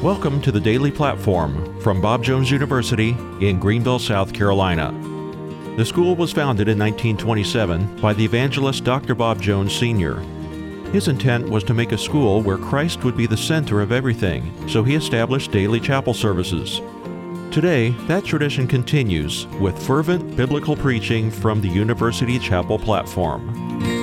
Welcome to the Daily Platform from Bob Jones University in Greenville, South Carolina. The school was founded in 1927 by the evangelist Dr. Bob Jones Sr. His intent was to make a school where Christ would be the center of everything, so he established daily chapel services. Today, that tradition continues with fervent biblical preaching from the University Chapel platform.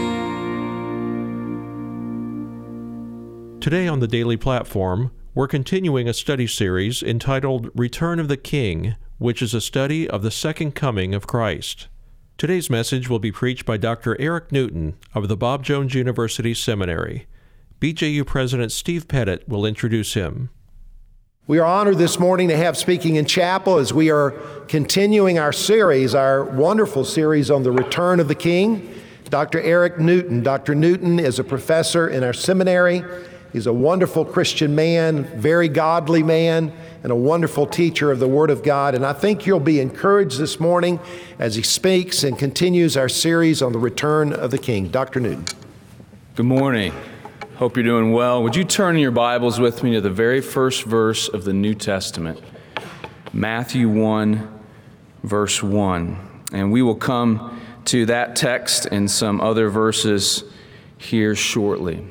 Today on the Daily Platform, we're continuing a study series entitled Return of the King, which is a study of the second coming of Christ. Today's message will be preached by Dr. Eric Newton of the Bob Jones University Seminary. BJU President Steve Pettit will introduce him. We are honored this morning to have speaking in chapel as we are continuing our series, our wonderful series on the return of the King. Dr. Eric Newton. Dr. Newton is a professor in our seminary. He's a wonderful Christian man, very godly man, and a wonderful teacher of the Word of God. And I think you'll be encouraged this morning as he speaks and continues our series on the return of the King. Dr. Newton. Good morning. Hope you're doing well. Would you turn in your Bibles with me to the very first verse of the New Testament, Matthew 1, verse 1. And we will come to that text and some other verses here shortly.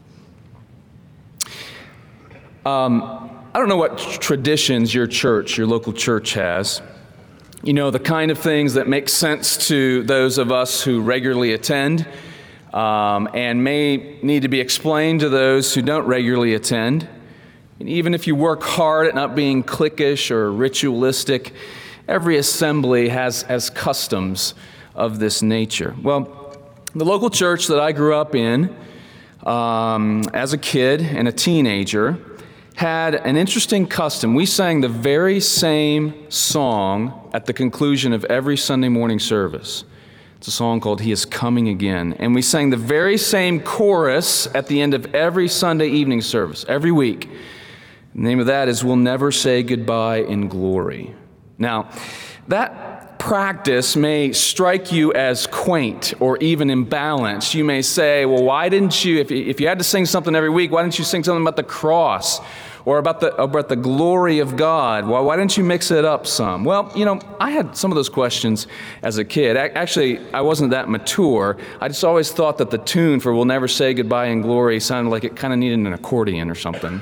I don't know what traditions your church, your local church has. You know, the kind of things that make sense to those of us who regularly attend and may need to be explained to those who don't regularly attend. And even if you work hard at not being cliquish or ritualistic, every assembly has customs of this nature. Well, the local church that I grew up in as a kid and a teenager had an interesting custom. We sang the very same song at the conclusion of every Sunday morning service. It's a song called He Is Coming Again. And we sang the very same chorus at the end of every Sunday evening service, every week. The name of that is We'll Never Say Goodbye in Glory. Now, that practice may strike you as quaint or even imbalanced. You may say, well, why didn't you, if you had to sing something every week, why didn't you sing something about the cross or about the glory of God? Why didn't you mix it up some? Well, you know, I had some of those questions as a kid. Actually, I wasn't that mature. I just always thought that the tune for We'll Never Say Goodbye in Glory sounded like it kind of needed an accordion or something.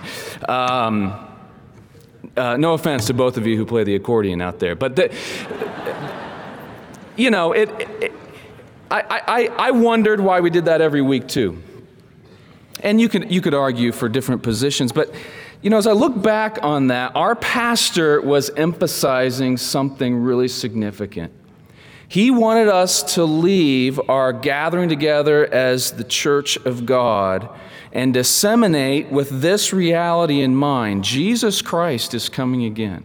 No offense to both of you who play the accordion out there, but I wondered why we did that every week too. And you could argue for different positions, but you know, as I look back on that, our pastor was emphasizing something really significant. He wanted us to leave our gathering together as the church of God and disseminate with this reality in mind: Jesus Christ is coming again.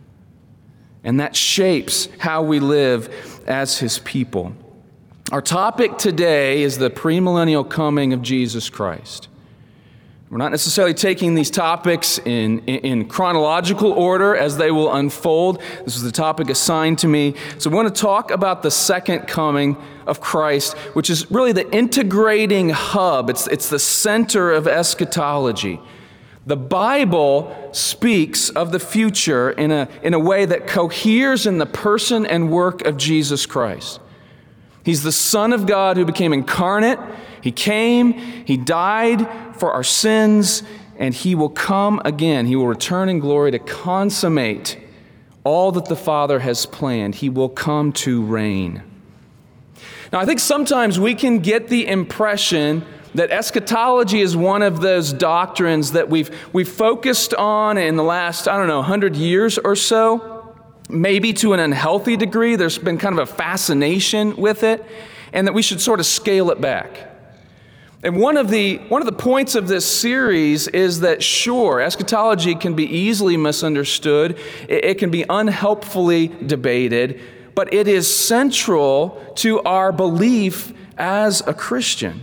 And that shapes how we live as His people. Our topic today is the premillennial coming of Jesus Christ. We're not necessarily taking these topics in chronological order as they will unfold. This is the topic assigned to me. So we want to talk about the second coming of Christ, which is really the integrating hub. It's the center of eschatology. The Bible speaks of the future in a way that coheres in the person and work of Jesus Christ. He's the Son of God who became incarnate. He came, He died for our sins, and He will come again. He will return in glory to consummate all that the Father has planned. He will come to reign. Now, I think sometimes we can get the impression that eschatology is one of those doctrines that we've focused on in the last, 100 years or so. Maybe to an unhealthy degree. There's been kind of a fascination with it, and that we should sort of scale it back. And one of the points of this series is that, sure, eschatology can be easily misunderstood. It can be unhelpfully debated, but it is central to our belief as a Christian.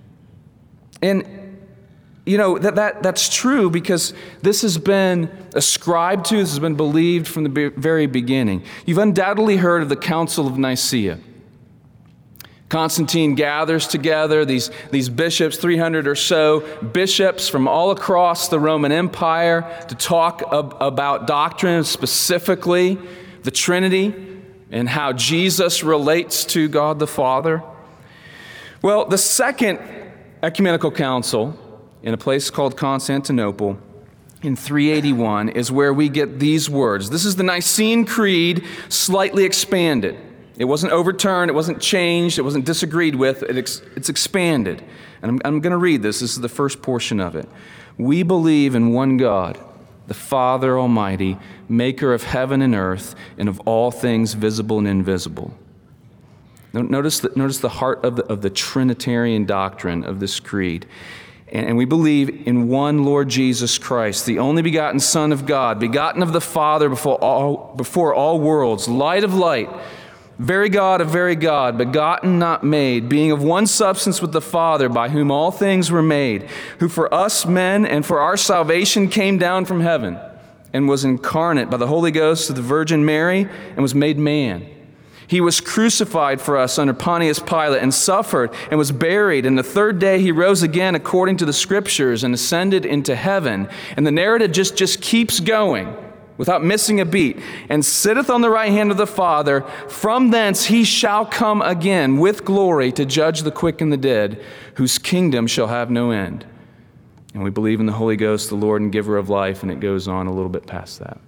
And you know, that's true because this has been ascribed to, this has been believed from the very beginning. You've undoubtedly heard of the Council of Nicaea. Constantine gathers together these bishops, 300 or so bishops from all across the Roman Empire to talk about doctrine, specifically the Trinity and how Jesus relates to God the Father. Well, the Second Ecumenical Council in a place called Constantinople in 381 is where we get these words. This is the Nicene Creed slightly expanded. It wasn't overturned, it wasn't changed, it wasn't disagreed with, it's expanded. And I'm going to read this. This is the first portion of it. We believe in one God, the Father Almighty, maker of heaven and earth, and of all things visible and invisible. Notice the heart of the Trinitarian doctrine of this creed. And we believe in one Lord Jesus Christ, the only begotten Son of God, begotten of the Father before all worlds, light of light, very God of very God, begotten, not made, being of one substance with the Father, by whom all things were made, who for us men and for our salvation came down from heaven, and was incarnate by the Holy Ghost of the Virgin Mary, and was made man. He was crucified for us under Pontius Pilate, and suffered, and was buried, and the third day he rose again according to the Scriptures, and ascended into heaven. And the narrative just keeps going, without missing a beat, and sitteth on the right hand of the Father. From thence he shall come again with glory to judge the quick and the dead, whose kingdom shall have no end. And we believe in the Holy Ghost, the Lord and giver of life, and it goes on a little bit past that.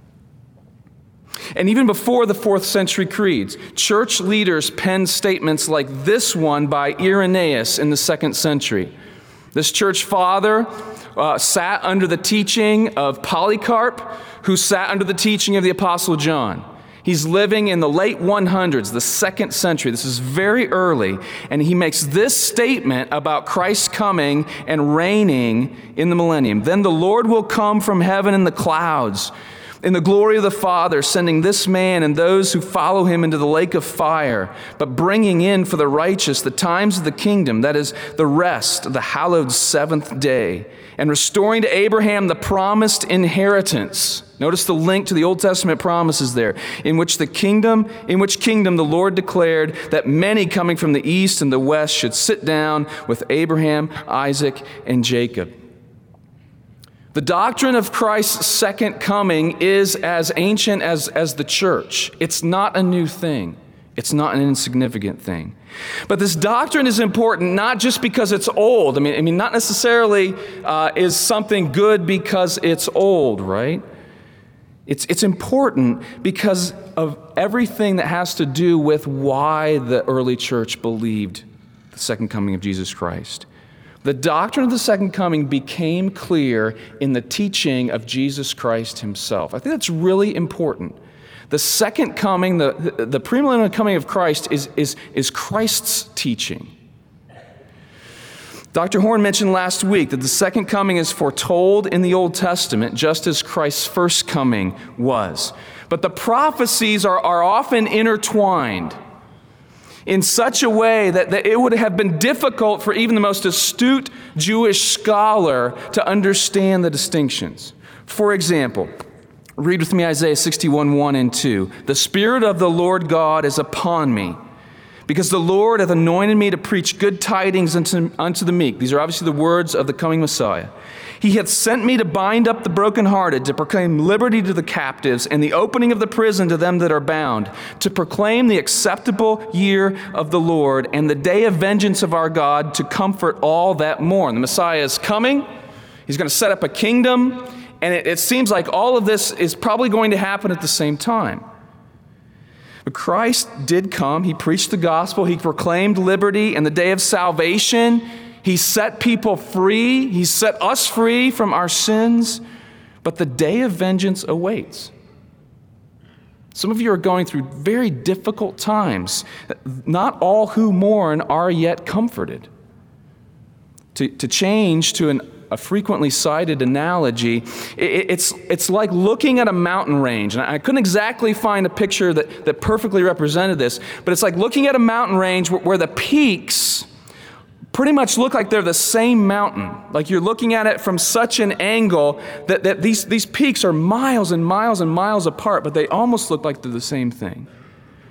And even before the 4th century creeds, church leaders penned statements like this one by Irenaeus in the 2nd century. This church father sat under the teaching of Polycarp, who sat under the teaching of the Apostle John. He's living in the late 100s, the 2nd century. This is very early. And he makes this statement about Christ coming and reigning in the millennium. Then the Lord will come from heaven in the clouds, in the glory of the Father, sending this man and those who follow him into the lake of fire, but bringing in for the righteous the times of the kingdom, that is, the rest, the hallowed 7th day, and restoring to Abraham the promised inheritance. Notice the link to the Old Testament promises there, in which kingdom the Lord declared that many coming from the east and the west should sit down with Abraham, Isaac, and Jacob. The doctrine of Christ's second coming is as ancient as the church. It's not a new thing. It's not an insignificant thing. But this doctrine is important not just because it's old. I mean, not necessarily is something good because it's old, right? It's important because of everything that has to do with why the early church believed the second coming of Jesus Christ. The doctrine of the second coming became clear in the teaching of Jesus Christ himself. I think that's really important. The second coming, the premillennial coming of Christ is Christ's teaching. Dr. Horn mentioned last week that the second coming is foretold in the Old Testament just as Christ's first coming was. But the prophecies are often intertwined in such a way that it would have been difficult for even the most astute Jewish scholar to understand the distinctions. For example, read with me Isaiah 61, 1 and 2. The Spirit of the Lord God is upon me, because the Lord hath anointed me to preach good tidings unto the meek. These are obviously the words of the coming Messiah. He hath sent me to bind up the brokenhearted, to proclaim liberty to the captives, and the opening of the prison to them that are bound, to proclaim the acceptable year of the Lord, and the day of vengeance of our God, to comfort all that mourn. The Messiah is coming. He's going to set up a kingdom, and it seems like all of this is probably going to happen at the same time. But Christ did come. He preached the gospel. He proclaimed liberty and the day of salvation. He set people free. He set us free from our sins. But the day of vengeance awaits. Some of you are going through very difficult times. Not all who mourn are yet comforted. To change to a frequently cited analogy, it's like looking at a mountain range. And I couldn't exactly find a picture that perfectly represented this, but it's like looking at a mountain range where the peaks pretty much look like they're the same mountain. Like you're looking at it from such an angle that these peaks are miles and miles and miles apart, but they almost look like they're the same thing.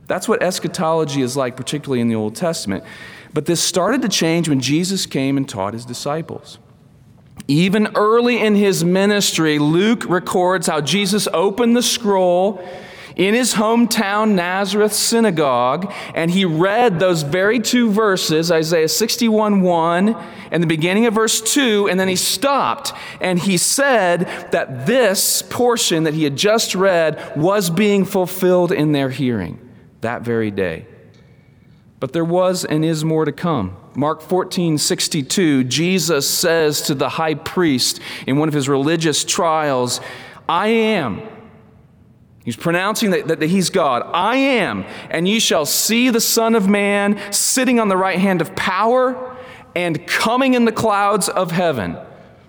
That's what eschatology is like, particularly in the Old Testament. But this started to change when Jesus came and taught his disciples. Even early in his ministry, Luke records how Jesus opened the scroll in his hometown Nazareth synagogue, and he read those very two verses, Isaiah 61:1 and the beginning of verse 2, and then he stopped and he said that this portion that he had just read was being fulfilled in their hearing that very day. But there was and is more to come. Mark 14:62, Jesus says to the high priest in one of his religious trials, I am. He's pronouncing that he's God. I am, and ye shall see the Son of Man sitting on the right hand of power and coming in the clouds of heaven.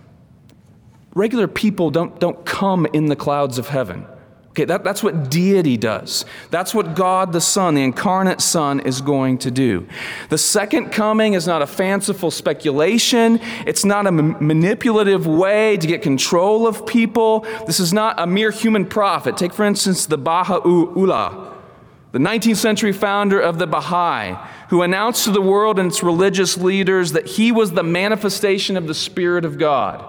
Regular people don't come in the clouds of heaven. Okay, that's what deity does. That's what God the Son, the incarnate Son, is going to do. The second coming is not a fanciful speculation. It's not a manipulative way to get control of people. This is not a mere human prophet. Take, for instance, the Baha'u'llah, the 19th century founder of the Baha'i, who announced to the world and its religious leaders that he was the manifestation of the Spirit of God.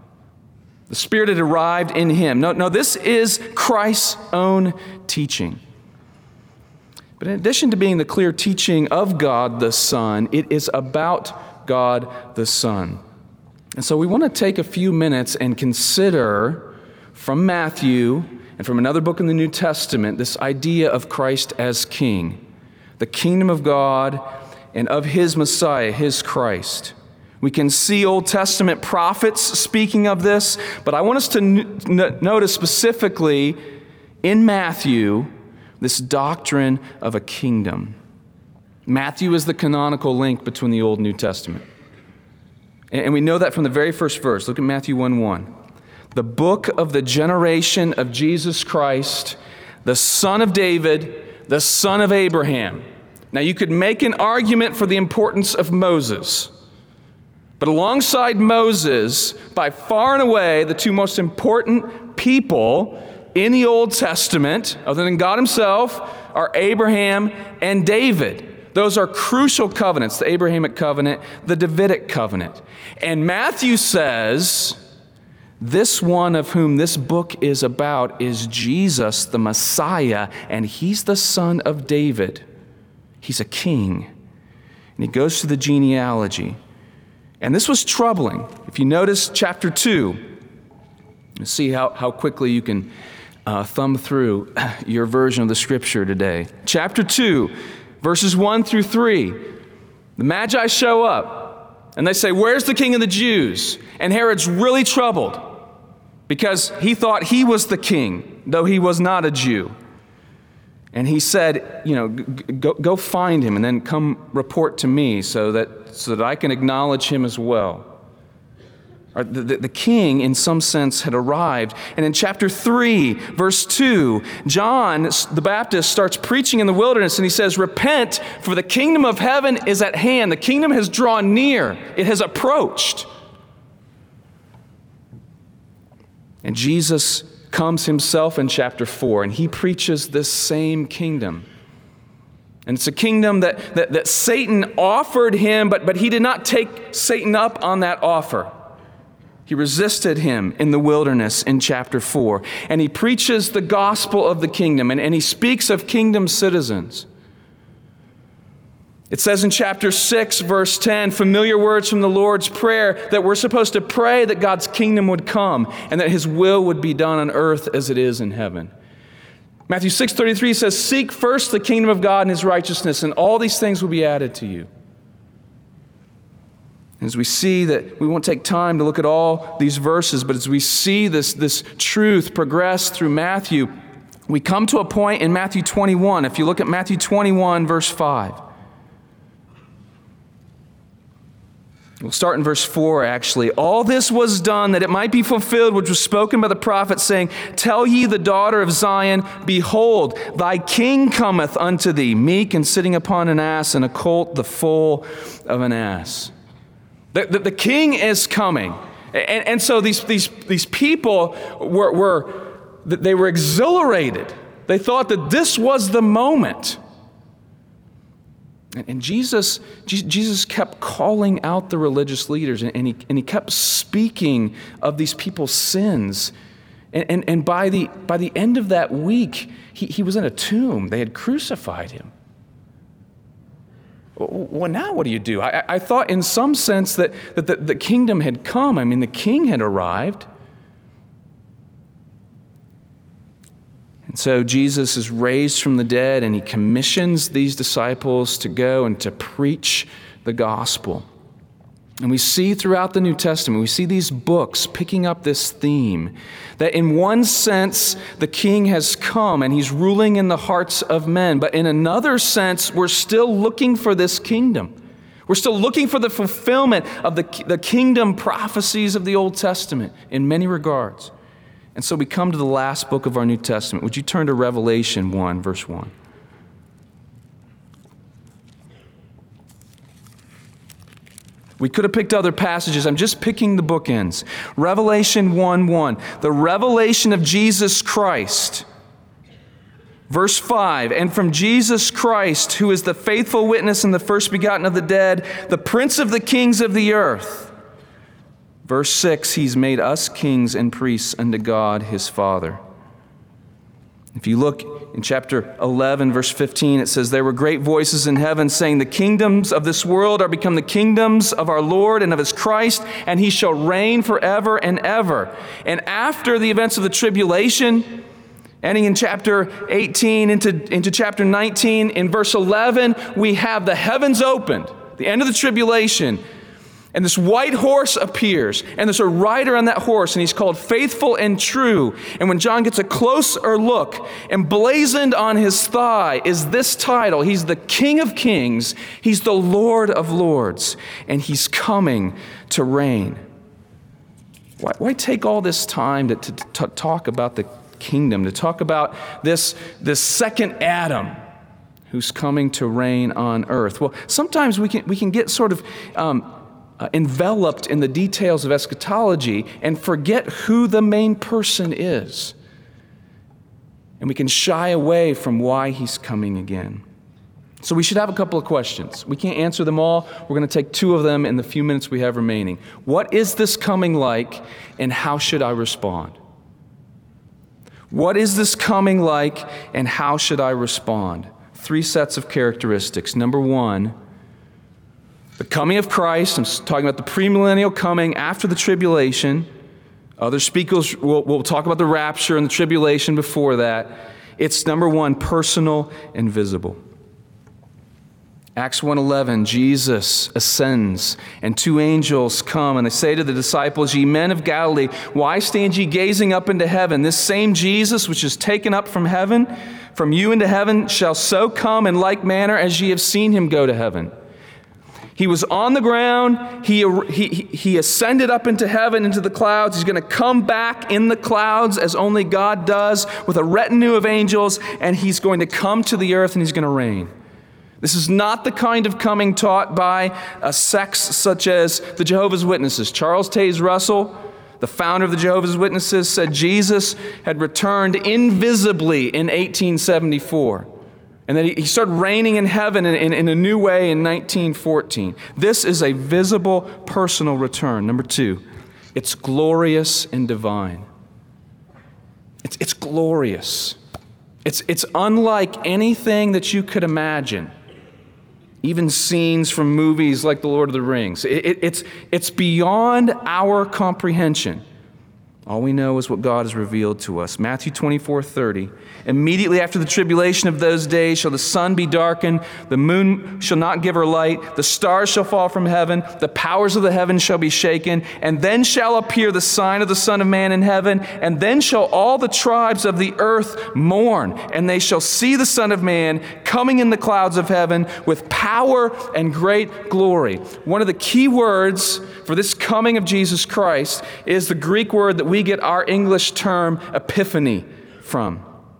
The Spirit had arrived in him. No, this is Christ's own teaching. But in addition to being the clear teaching of God the Son, it is about God the Son. And so we want to take a few minutes and consider from Matthew and from another book in the New Testament this idea of Christ as King, the kingdom of God and of his Messiah, his Christ. We can see Old Testament prophets speaking of this, but I want us to notice specifically in Matthew this doctrine of a kingdom. Matthew is the canonical link between the Old and New Testament. And we know that from the very first verse. Look at Matthew 1:1. The book of the generation of Jesus Christ, the son of David, the son of Abraham. Now you could make an argument for the importance of Moses. But alongside Moses, by far and away, the two most important people in the Old Testament, other than God himself, are Abraham and David. Those are crucial covenants, the Abrahamic covenant, the Davidic covenant. And Matthew says, this one of whom this book is about is Jesus, the Messiah, and he's the son of David. He's a king. And he goes to the genealogy. And this was troubling. If you notice chapter 2, you see how quickly you can thumb through your version of the scripture today. Chapter 2, verses 1 through 3. The Magi show up, and they say, where's the king of the Jews? And Herod's really troubled because he thought he was the king, though he was not a Jew. And he said, go find him and then come report to me so that I can acknowledge him as well. The king, in some sense, had arrived. And in chapter 3, verse 2, John the Baptist starts preaching in the wilderness, and he says, repent, for the kingdom of heaven is at hand. The kingdom has drawn near. It has approached. And Jesus comes himself in chapter 4, and he preaches this same kingdom. And it's a kingdom that Satan offered him, but he did not take Satan up on that offer. He resisted him in the wilderness in chapter 4. And he preaches the gospel of the kingdom, and he speaks of kingdom citizens. It says in chapter 6, verse 10, familiar words from the Lord's Prayer, that we're supposed to pray that God's kingdom would come and that his will would be done on earth as it is in heaven. Matthew 6:33 says, seek first the kingdom of God and his righteousness, and all these things will be added to you. As we see that, we won't take time to look at all these verses, but as we see this truth progress through Matthew, we come to a point in Matthew 21. If you look at Matthew 21, verse 5. We'll start in verse 4, actually. All this was done that it might be fulfilled, which was spoken by the prophet, saying, tell ye the daughter of Zion, behold, thy king cometh unto thee, meek and sitting upon an ass, and a colt the foal of an ass. The king is coming. And so these people were exhilarated. They thought that this was the moment. And Jesus kept calling out the religious leaders, and he kept speaking of these people's sins. And by the end of that week, he was in a tomb. They had crucified him. Well, now what do you do? I thought in some sense that the kingdom had come. I mean, the king had arrived. And so Jesus is raised from the dead, and he commissions these disciples to go and to preach the gospel. And we see throughout the New Testament, we see these books picking up this theme, that in one sense, the king has come and he's ruling in the hearts of men. But in another sense, we're still looking for this kingdom. We're still looking for the fulfillment of the kingdom prophecies of the Old Testament in many regards. And so we come to the last book of our New Testament. Would you turn to Revelation 1, verse 1? We could have picked other passages. I'm just picking the bookends. Revelation 1:1, the revelation of Jesus Christ. Verse 5, and from Jesus Christ, who is the faithful witness and the first begotten of the dead, the prince of the kings of the earth. Verse 6, he's made us kings and priests unto God his Father. If you look in chapter 11, verse 15, it says, there were great voices in heaven saying, the kingdoms of this world are become the kingdoms of our Lord and of his Christ, and he shall reign forever and ever. And after the events of the tribulation, ending in chapter 18 into chapter 19, in verse 11, we have the heavens opened, the end of the tribulation. And this white horse appears, and there's a rider on that horse, and he's called Faithful and True. And when John gets a closer look, emblazoned on his thigh is this title. He's the King of Kings. He's the Lord of Lords, and he's coming to reign. Why take all this time to talk about the kingdom, to talk about this second Adam who's coming to reign on earth? Well, sometimes we can get sort of enveloped in the details of eschatology and forget who the main person is. And we can shy away from why he's coming again. So we should have a couple of questions. We can't answer them all. We're going to take two of them in the few minutes we have remaining. What is this coming like, and how should I respond? What is this coming like, and how should I respond? Three sets of characteristics. Number one, the coming of Christ. I'm talking about the premillennial coming after the tribulation. Other speakers will talk about the rapture and the tribulation before that. It's number one, personal and visible. Acts 1:11, Jesus ascends, and two angels come, and they say to the disciples, ye men of Galilee, why stand ye gazing up into heaven? This same Jesus, which is taken up from heaven, from you into heaven, shall so come in like manner as ye have seen him go to heaven. He was on the ground. He ascended up into heaven, into the clouds. He's going to come back in the clouds as only God does with a retinue of angels, and he's going to come to the earth and he's going to reign. This is not the kind of coming taught by a sects such as the Jehovah's Witnesses. Charles Taze Russell, the founder of the Jehovah's Witnesses, said Jesus had returned invisibly in 1874. And that he started reigning in heaven in a new way in 1914. This is a visible, personal return. Number two, it's glorious and divine. It's glorious. It's unlike anything that you could imagine. Even scenes from movies like The Lord of the Rings. It's beyond our comprehension. All we know is what God has revealed to us. Matthew 24:30. Immediately after the tribulation of those days shall the sun be darkened, the moon shall not give her light, the stars shall fall from heaven, the powers of the heavens shall be shaken, and then shall appear the sign of the Son of Man in heaven, and then shall all the tribes of the earth mourn, and they shall see the Son of Man coming in the clouds of heaven with power and great glory. One of the key words for this coming of Jesus Christ is the Greek word that we get our English term epiphany from.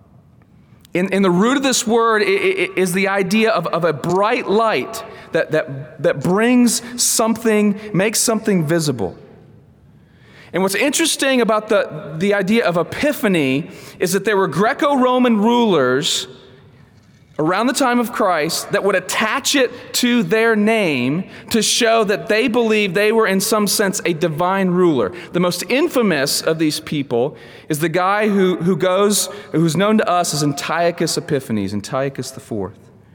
In the root of this word is the idea of a bright light that brings something, makes something visible. And what's interesting about the idea of epiphany is that there were Greco-Roman rulers around the time of Christ that would attach it to their name to show that they believed they were in some sense a divine ruler. The most infamous of these people is the guy who's known to us as Antiochus Epiphanes, Antiochus IV.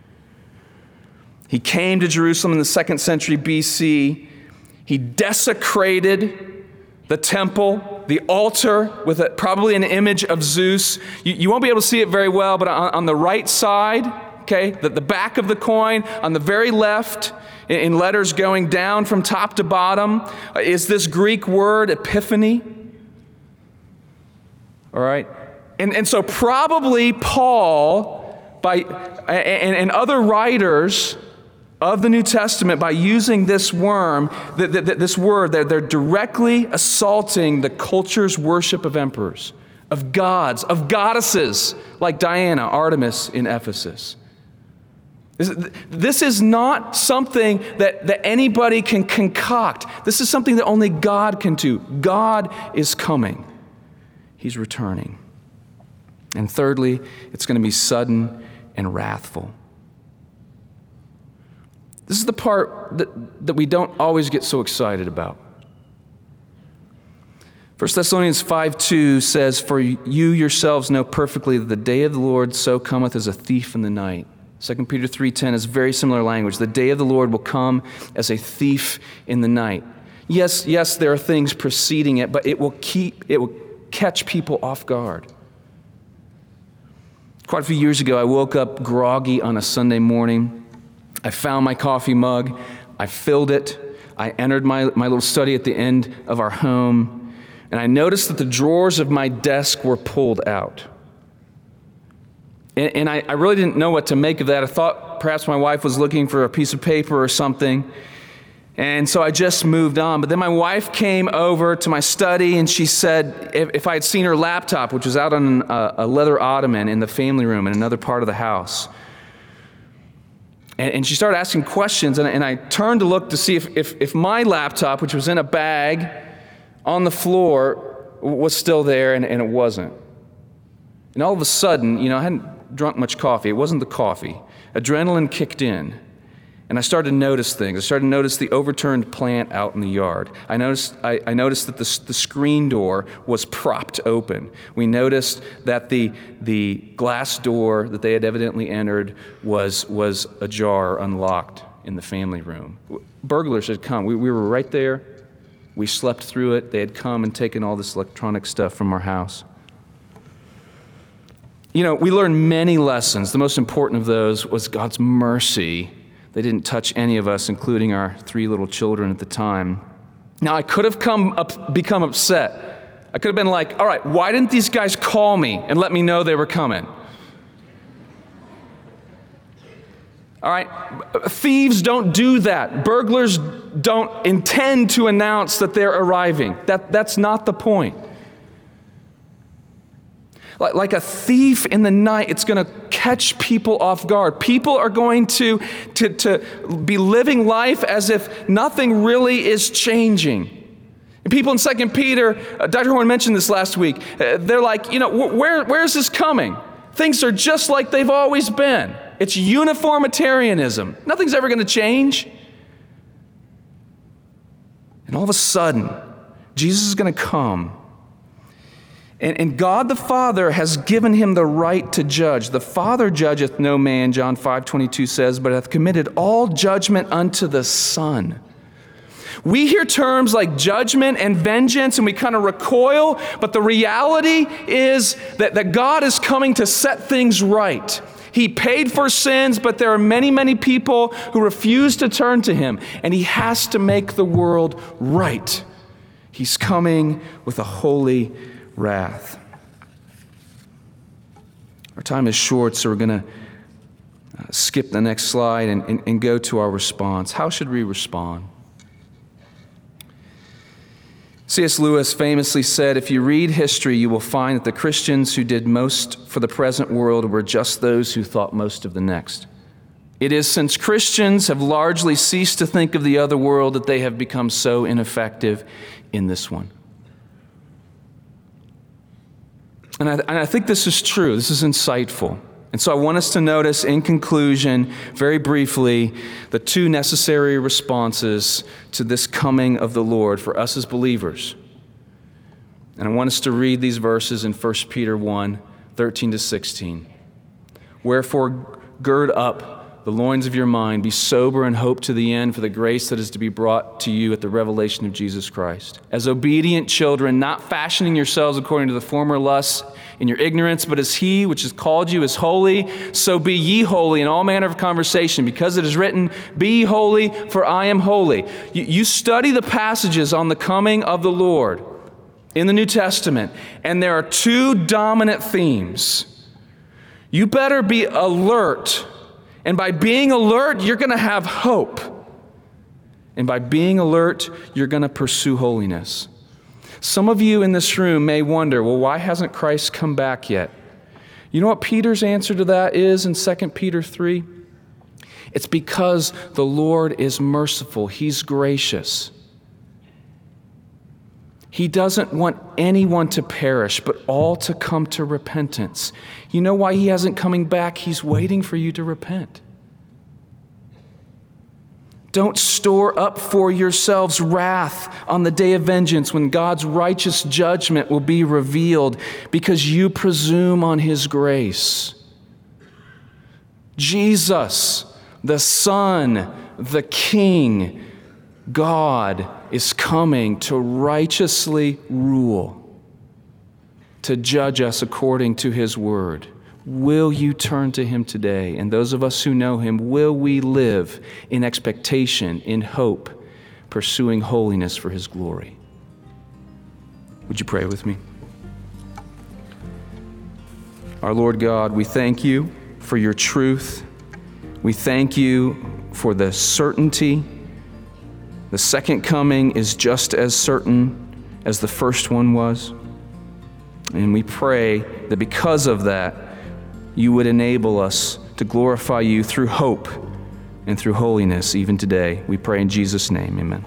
He came to Jerusalem in the 2nd century BC. He desecrated the temple, the altar, with probably an image of Zeus. You won't be able to see it very well, but on the right side, okay, the back of the coin, on the very left, in letters going down from top to bottom, is this Greek word, epiphany. All right? And so probably Paul, and other writers of the New Testament, by using this this word, they're directly assaulting the culture's worship of emperors, of gods, of goddesses like Diana, Artemis in Ephesus. This is not something that anybody can concoct. This is something that only God can do. God is coming. He's returning. And thirdly, it's going to be sudden and wrathful. This is the part that we don't always get so excited about. 1 Thessalonians 5:2 says, "For you yourselves know perfectly that the day of the Lord so cometh as a thief in the night." 2 Peter 3:10 is very similar language. The day of the Lord will come as a thief in the night. Yes, there are things preceding it, but it will catch people off guard. Quite a few years ago, I woke up groggy on a Sunday morning. I found my coffee mug, I filled it, I entered my little study at the end of our home, and I noticed that the drawers of my desk were pulled out. And I really didn't know what to make of that. I thought perhaps my wife was looking for a piece of paper or something, and so I just moved on. But then my wife came over to my study, and she said if I had seen her laptop, which was out on a leather ottoman in the family room in another part of the house. And she started asking questions, and I turned to look to see if my laptop, which was in a bag on the floor, was still there, and it wasn't. And all of a sudden, I hadn't drunk much coffee. It wasn't the coffee. Adrenaline kicked in, and I started to notice things. I started to notice the overturned plant out in the yard. I noticed that the screen door was propped open. We noticed that the glass door that they had evidently entered was ajar, unlocked in the family room. Burglars had come. We were right there. We slept through it. They had come and taken all this electronic stuff from our house. We learned many lessons. The most important of those was God's mercy. They didn't touch any of us, including our 3 little children at the time. Now, I could have become upset. I could have been like, all right, why didn't these guys call me and let me know they were coming? All right, thieves don't do that. Burglars don't intend to announce that they're arriving. That's not the point. Like a thief in the night, it's going to catch people off guard. People are going to be living life as if nothing really is changing. And people in 2 Peter, Dr. Horn mentioned this last week, they're like, where is this coming? Things are just like they've always been. It's uniformitarianism. Nothing's ever going to change. And all of a sudden, Jesus is going to come. And God the Father has given him the right to judge. The Father judgeth no man, John 5:22 says, but hath committed all judgment unto the Son. We hear terms like judgment and vengeance, and we kind of recoil, but the reality is that God is coming to set things right. He paid for sins, but there are many, many people who refuse to turn to him, and he has to make the world right. He's coming with a holy wrath. Our time is short, so we're going to skip the next slide and go to our response. How should we respond? C.S. Lewis famously said, if you read history, you will find that the Christians who did most for the present world were just those who thought most of the next. It is since Christians have largely ceased to think of the other world that they have become so ineffective in this one. And I think this is true. This is insightful. And so I want us to notice in conclusion, very briefly, the two necessary responses to this coming of the Lord for us as believers. And I want us to read these verses in 1 Peter 1, 13 to 16. Wherefore, gird up the loins of your mind, be sober and hope to the end for the grace that is to be brought to you at the revelation of Jesus Christ. As obedient children, not fashioning yourselves according to the former lusts in your ignorance, but as he which has called you is holy, so be ye holy in all manner of conversation, because it is written, be ye holy, for I am holy. You study the passages on the coming of the Lord in the New Testament, and there are two dominant themes. You better be alert. And by being alert, you're going to have hope. And by being alert, you're going to pursue holiness. Some of you in this room may wonder, well, why hasn't Christ come back yet? You know what Peter's answer to that is in 2 Peter 3? It's because the Lord is merciful. He's gracious. He doesn't want anyone to perish, but all to come to repentance. You know why he hasn't coming back? He's waiting for you to repent. Don't store up for yourselves wrath on the day of vengeance when God's righteous judgment will be revealed because you presume on his grace. Jesus, the Son, the King, God is coming to righteously rule, to judge us according to his word. Will you turn to him today? And those of us who know him, will we live in expectation, in hope, pursuing holiness for his glory? Would you pray with me? Our Lord God, we thank you for your truth. We thank you for the certainty. The second coming is just as certain as the first one was. And we pray that because of that, you would enable us to glorify you through hope and through holiness even today. We pray in Jesus' name, amen.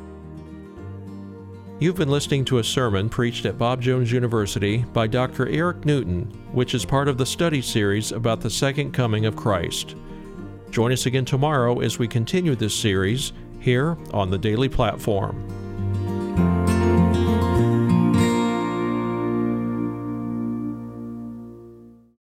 You've been listening to a sermon preached at Bob Jones University by Dr. Eric Newton, which is part of the study series about the second coming of Christ. Join us again tomorrow as we continue this series here on the Daily Platform.